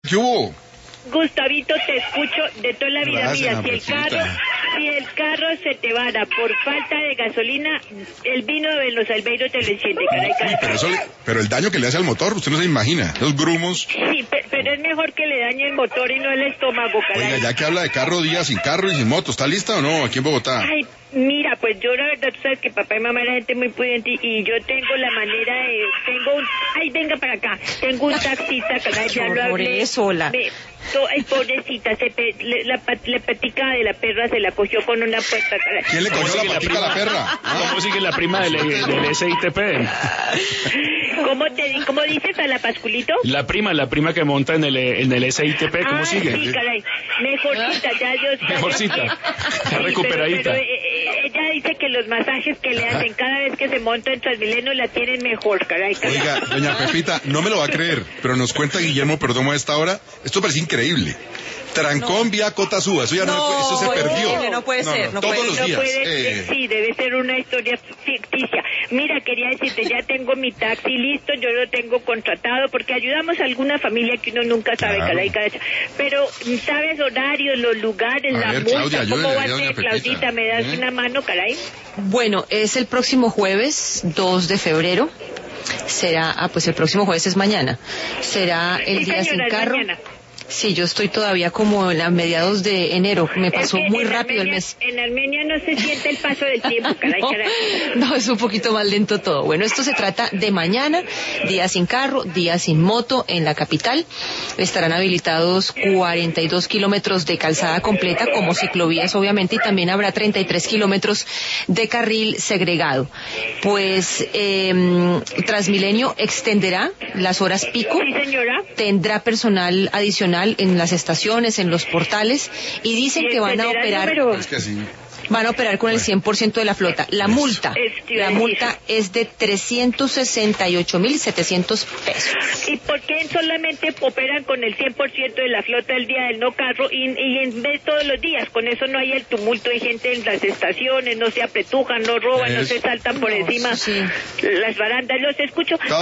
¿Qué hubo? Gustavito, te escucho de toda la vida. Gracias, Mira, si el carro se te vara por falta de gasolina, el vino de los Albeiros te lo enciende, caray. Uy, pero el daño que le hace al motor, usted no se imagina. Los grumos. Sí, pero es mejor que le dañe el motor y no el estómago, caray. Oiga, ya que habla de carro, día sin carro y sin moto, ¿está lista o no aquí en Bogotá? Ay, mira, pues yo la verdad, tú sabes que papá y mamá era gente muy prudente y yo tengo la manera de... Ay, venga para acá. Tengo un taxista, caray, ya lo hablé. Por eso, Ay, pobrecita, la patica de la perra se la cogió con una puerta, caray. ¿Quién le cogió la patica a la perra? ¿Cómo sigue la prima del SITP? ¿Cómo dices a la Pasculito? La prima que monta en el SITP, ¿cómo sigue? Sí, caray, mejorcita, ya yo... Mejorcita, ya recuperadita. Pero ella dice que los masajes que le hacen cada vez que se monta en Transmilenio la tienen mejor, caray. Oiga, doña Pepita, no me lo va a creer, pero nos cuenta Guillermo Perdomo a esta hora, esto parece increíble. Trancón vía Cotazúa, eso ya eso se perdió. No puede ser. Todos los días. Sí, debe ser una historia ficticia. Mira, quería decirte, ya tengo mi taxi listo, yo lo tengo contratado, porque ayudamos a alguna familia que uno nunca sabe, caray. Pero, ¿sabes horarios, los lugares, la multa? Claudia, ¿Cómo va a doña ser, Pepita? Claudita? ¿Me das una mano, caray? Bueno, es el próximo jueves, 2 de febrero. Será, pues el próximo jueves es mañana. Será el día sin carro. Mañana. Sí, yo estoy todavía como a mediados de enero. Me pasó muy rápido el mes. En Armenia no se siente el paso del tiempo, caray. No, es un poquito más lento todo. Bueno, esto se trata de mañana, día sin carro, día sin moto en la capital. Estarán habilitados 42 kilómetros de calzada completa como ciclovías, obviamente, y también habrá 33 kilómetros de carril segregado. Pues Transmilenio extenderá las horas pico. Sí, señora. Tendrá personal adicional en las estaciones, en los portales, y dicen que van a operar... Es que sí. Van a operar con el 100% de la flota. La multa es de 368.700 pesos. ¿Y por qué solamente operan con el 100% de la flota el día del no carro y en vez todos los días? Con eso no hay el tumulto de gente en las estaciones, no se apretujan, no roban, no se saltan por encima las barandas. Los escucho.